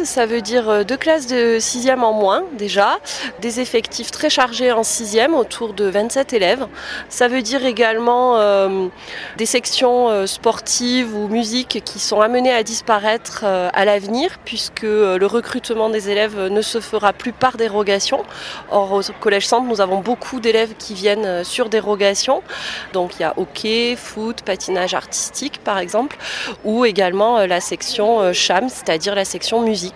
ça veut dire 2 classes de 6e en moins déjà, des effectifs très chargés en 6e, autour de 27 élèves. Ça veut dire également des sections sportives ou musique qui sont amenées à disparaître à l'avenir, puisque le recrutement des élèves ne se fera plus par dérogation. Or, au Collège Centre, nous avons beaucoup d'élèves qui viennent sur dérogation. Donc, il y a hockey, foot, patinage artistique, par exemple, ou également la section CHAM, c'est-à-dire la section musique.